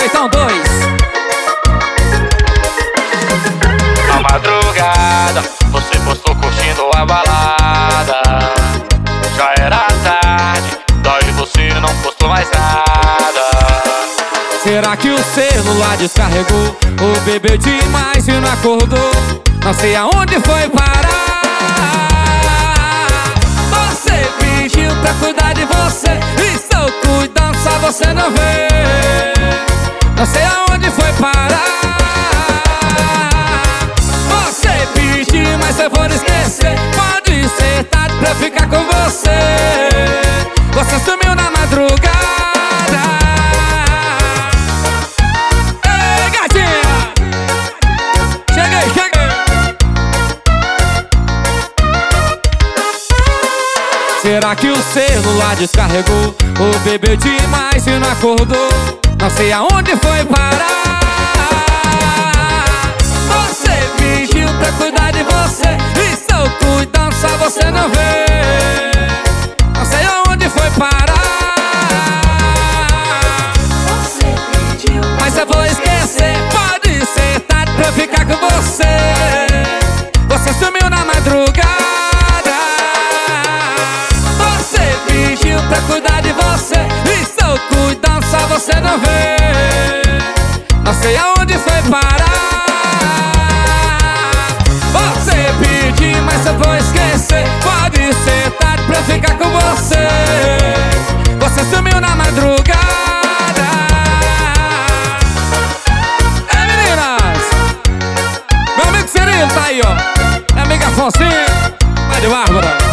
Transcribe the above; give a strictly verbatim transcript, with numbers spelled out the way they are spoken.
Feitão dois. Na madrugada, você postou curtindo a balada. Já era tarde, daí você não postou mais nada. Será que o celular descarregou? Ou bebeu demais e não acordou? Não sei aonde foi parar. Você pediu pra cuidar de você, estou cuidando, só você não vê. Não sei aonde foi parar. Você pediu, mas eu vou esquecer. Pode ser tarde pra ficar com você. Você sumiu na madrugada. Ei, gatinha! Cheguei, cheguei! Será que o celular descarregou? Ou bebeu demais e não acordou? Não sei aonde foi parar. Você pediu pra cuidar de você, estou cuidando, só você não vê. Não sei aonde foi parar. Você pediu, mas eu vou esquecer. Pode ser tarde pra ficar com você. Você sumiu na madrugada. Você pediu pra cuidar de você, estou cuidando, só você não vê. Não sei aonde foi parar. Você pediu, mas eu vou esquecer. Pode ser tarde pra ficar com você. Você sumiu na madrugada. Ei, meninas! Meu amigo Cirilo tá aí, ó. Minha amiga Afonsinho, vai de Bárbara.